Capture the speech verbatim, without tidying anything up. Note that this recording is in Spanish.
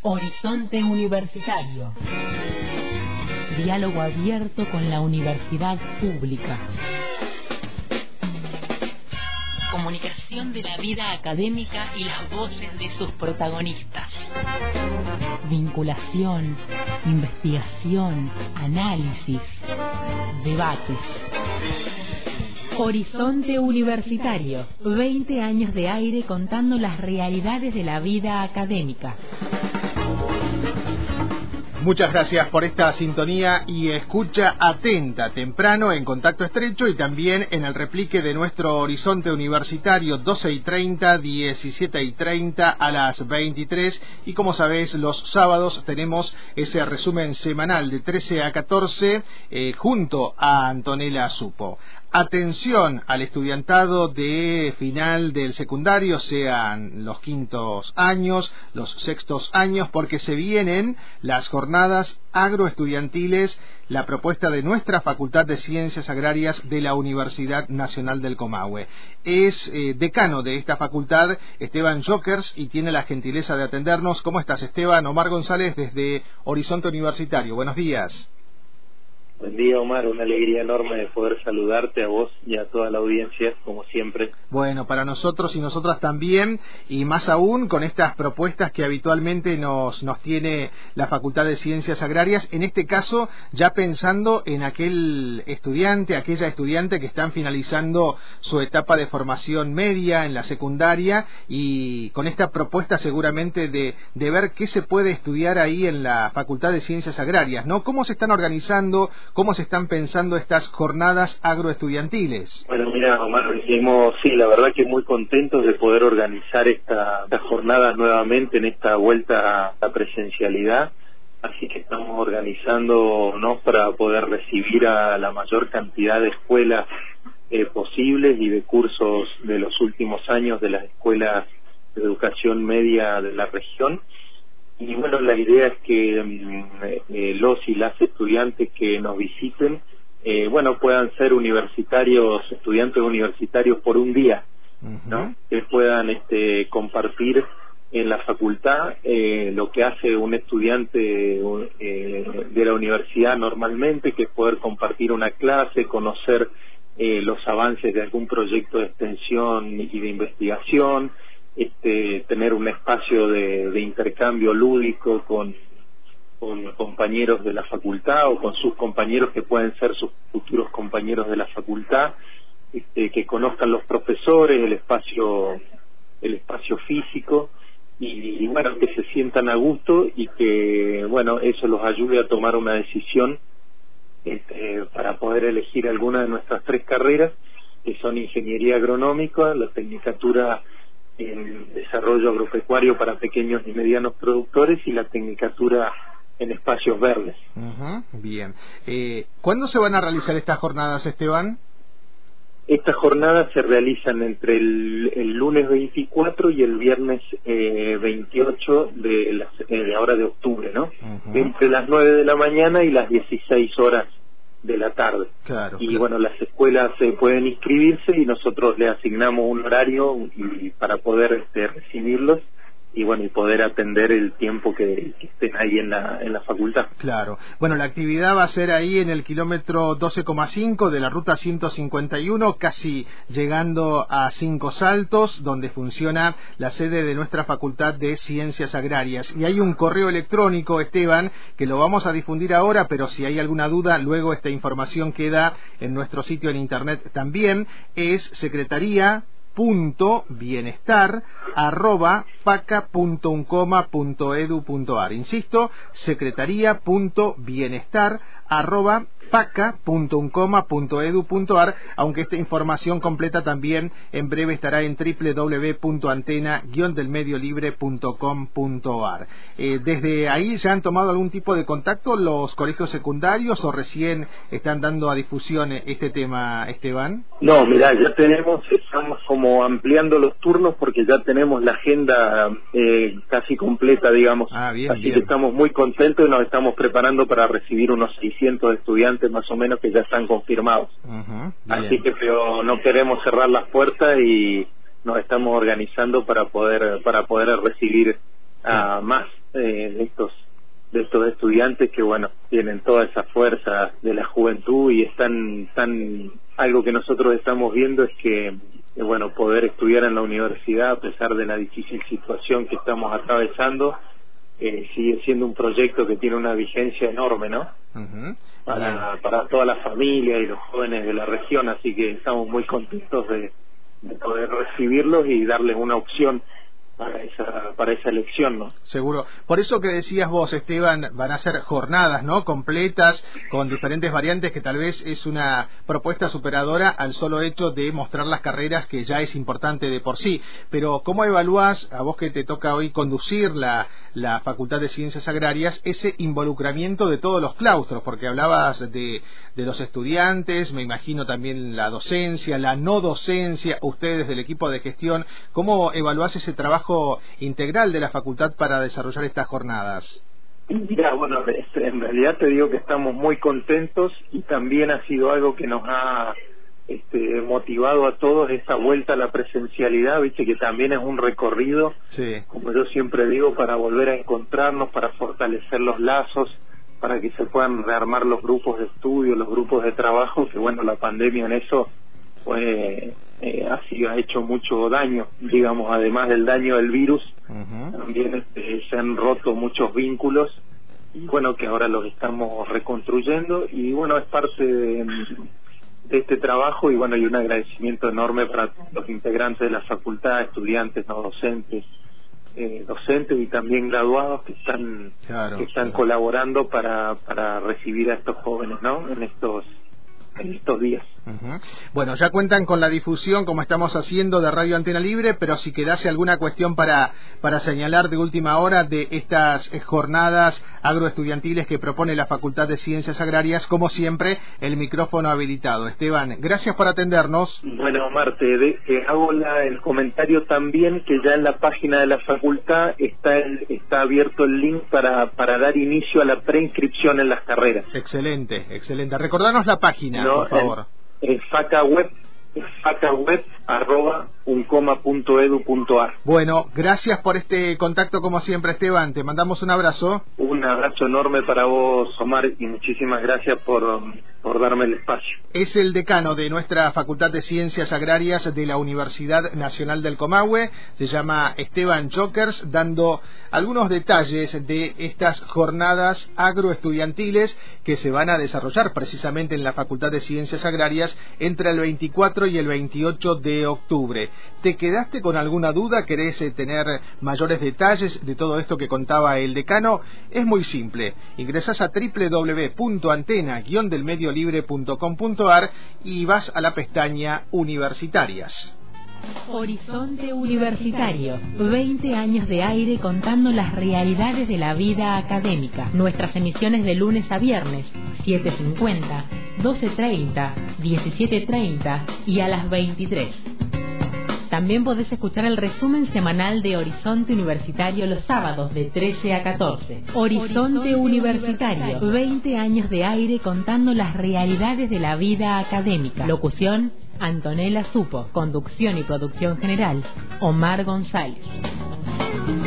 Horizonte Universitario. Diálogo abierto con la universidad pública. Comunicación de la vida académica y las voces de sus protagonistas. Vinculación, investigación, análisis, debates. Horizonte Universitario, veinte años de aire contando las realidades de la vida académica. Muchas gracias por esta sintonía y escucha atenta, temprano, en contacto estrecho y también en el replique de nuestro Horizonte Universitario, doce y treinta, diecisiete y treinta a las veintitrés. Y como sabés, los sábados tenemos ese resumen semanal de trece a catorce eh, junto a Antonella Supo. Atención al estudiantado de final del secundario, sean los quintos años, los sextos años, porque se vienen las jornadas agroestudiantiles, la propuesta de nuestra Facultad de Ciencias Agrarias de la Universidad Nacional del Comahue. Es eh, decano de esta facultad, Esteban Jokers, y tiene la gentileza de atendernos. ¿Cómo estás, Esteban? Omar González desde Horizonte Universitario. Buenos días. Buen día, Omar, una alegría enorme de poder saludarte a vos y a toda la audiencia, como siempre. Bueno, para nosotros y nosotras también, y más aún con estas propuestas que habitualmente nos, nos tiene la Facultad de Ciencias Agrarias, en este caso ya pensando en aquel estudiante, aquella estudiante que están finalizando su etapa de formación media en la secundaria, y con esta propuesta seguramente de, de ver qué se puede estudiar ahí en la Facultad de Ciencias Agrarias, ¿no? ¿Cómo se están organizando? ¿Cómo se están pensando estas jornadas agroestudiantiles? Bueno, mira, Omar, hicimos, sí, la verdad que muy contentos de poder organizar esta, estas jornadas nuevamente en esta vuelta a la presencialidad. Así que estamos organizándonos para poder recibir a la mayor cantidad de escuelas eh, posibles y de cursos de los últimos años de las escuelas de educación media de la región. Y bueno, la idea es que eh, los y las estudiantes que nos visiten, eh, bueno, puedan ser universitarios, estudiantes universitarios por un día, ¿no? Uh-huh. Que puedan este, compartir en la facultad eh, lo que hace un estudiante eh, de la universidad normalmente, que es poder compartir una clase, conocer eh, los avances de algún proyecto de extensión y de investigación, Este, tener un espacio de, de intercambio lúdico con, con compañeros de la facultad o con sus compañeros que pueden ser sus futuros compañeros de la facultad, este, que conozcan los profesores, el espacio, el espacio físico y, y bueno, que se sientan a gusto y que bueno, eso los ayude a tomar una decisión este, para poder elegir alguna de nuestras tres carreras, que son ingeniería agronómica, la tecnicatura en desarrollo agropecuario para pequeños y medianos productores y la tecnicatura en espacios verdes. Uh-huh, bien. Eh, ¿Cuándo se van a realizar estas jornadas, Esteban? Estas jornadas se realizan entre el, el lunes veinticuatro y el viernes eh, veintiocho de, las, eh, de ahora de octubre, ¿no? Uh-huh. Entre las nueve de la mañana y las dieciséis horas de la tarde. Claro, y claro. Bueno, las escuelas eh, pueden inscribirse y nosotros le asignamos un horario y, y para poder este, recibirlos y bueno, y poder atender el tiempo que, que estén ahí en la en la facultad. Claro. Bueno, la actividad va a ser ahí en el kilómetro doce coma cinco de la ruta ciento cincuenta y uno, casi llegando a Cinco Saltos, donde funciona la sede de nuestra Facultad de Ciencias Agrarias. Y hay un correo electrónico, Esteban, que lo vamos a difundir ahora, pero si hay alguna duda, luego esta información queda en nuestro sitio en internet también. Es secretaría punto bienestar arroba faca punto uncoma punto edu punto ar. Insisto, secretaría punto bienestar arroba faca punto uncoma punto edu punto ar, aunque esta información completa también en breve estará en doble u doble u doble u punto antena guion del medio libre punto com punto ar. Eh, desde ahí ya han tomado algún tipo de contacto los colegios secundarios o recién están dando a difusión este tema, Esteban? No, mirá, ya tenemos, estamos como ampliando los turnos porque ya tenemos la agenda eh, casi completa, digamos. Ah, bien, Así bien. que estamos muy contentos y nos estamos preparando para recibir unos seiscientos estudiantes más o menos que ya están confirmados. Uh-huh, Así que pero no queremos cerrar las puertas y nos estamos organizando para poder para poder recibir a más eh, estudiantes que, bueno, tienen toda esa fuerza de la juventud y están, están, algo que nosotros estamos viendo es que, que, bueno, poder estudiar en la universidad a pesar de la difícil situación que estamos atravesando, eh, sigue siendo un proyecto que tiene una vigencia enorme, ¿no? Uh-huh. Para, para toda la familia y los jóvenes de la región, así que estamos muy contentos de, de poder recibirlos y darles una opción para esa para esa elección, ¿no? Seguro. Por eso que decías vos, Esteban, van a ser jornadas, ¿no?, completas, con diferentes variantes, que tal vez es una propuesta superadora al solo hecho de mostrar las carreras, que ya es importante de por sí. Pero ¿cómo evaluás, a vos que te toca hoy conducir la, la Facultad de Ciencias Agrarias, ese involucramiento de todos los claustros? Porque hablabas de, de los estudiantes, me imagino también la docencia, la no docencia, ustedes del equipo de gestión. ¿Cómo evaluás ese trabajo integral de la facultad para desarrollar estas jornadas? Mira, bueno, en realidad te digo que estamos muy contentos y también ha sido algo que nos ha este, motivado a todos esta vuelta a la presencialidad, viste que también es un recorrido, sí, como yo siempre digo, para volver a encontrarnos, para fortalecer los lazos, para que se puedan rearmar los grupos de estudio, los grupos de trabajo, que bueno, la pandemia en eso fue eh, así ha hecho mucho daño, digamos, además del daño del virus, uh-huh, también este, se han roto muchos vínculos y bueno, que ahora los estamos reconstruyendo y bueno, es parte de, de este trabajo y bueno, y un agradecimiento enorme para los integrantes de la facultad, estudiantes, no docentes, eh, docentes y también graduados que están claro, que están claro. colaborando para para recibir a estos jóvenes, ¿no?, en estos en estos días. Uh-huh. Bueno, ya cuentan con la difusión, como estamos haciendo, de Radio Antena Libre, pero si quedase alguna cuestión para para señalar de última hora de estas jornadas agroestudiantiles que propone la Facultad de Ciencias Agrarias, como siempre, el micrófono habilitado. Esteban, gracias por atendernos. Bueno, Marte, de, eh, hago la, el comentario también que ya en la página de la facultad está el, está abierto el link para, para dar inicio a la preinscripción en las carreras. Excelente, excelente. Recordanos la página. No, por favor. En, en facaweb, facaweb arroba uncoma punto edu punto ar. Bueno, gracias por este contacto como siempre, Esteban. Te mandamos un abrazo. Un abrazo enorme para vos, Omar, y muchísimas gracias por, por darme el espacio. Es el decano de nuestra Facultad de Ciencias Agrarias de la Universidad Nacional del Comahue. Se llama Esteban Jokers, dando algunos detalles de estas jornadas agroestudiantiles que se van a desarrollar precisamente en la Facultad de Ciencias Agrarias entre el veinticuatro y el veintiocho de octubre. ¿Te quedaste con alguna duda? ¿Querés eh, tener mayores detalles de todo esto que contaba el decano? Es muy simple. Ingresás a doble u doble u doble u punto antena guion del medio libre punto com punto ar y vas a la pestaña Universitarias. Horizonte Universitario, veinte años de aire contando las realidades de la vida académica. Nuestras emisiones de lunes a viernes, siete cincuenta, doce treinta, diecisiete treinta y a las veintitrés. También podés escuchar el resumen semanal de Horizonte Universitario los sábados de trece a catorce. Horizonte Universitario, veinte años de aire contando las realidades de la vida académica. Locución: Antonella Supo. Conducción y producción general: Omar González.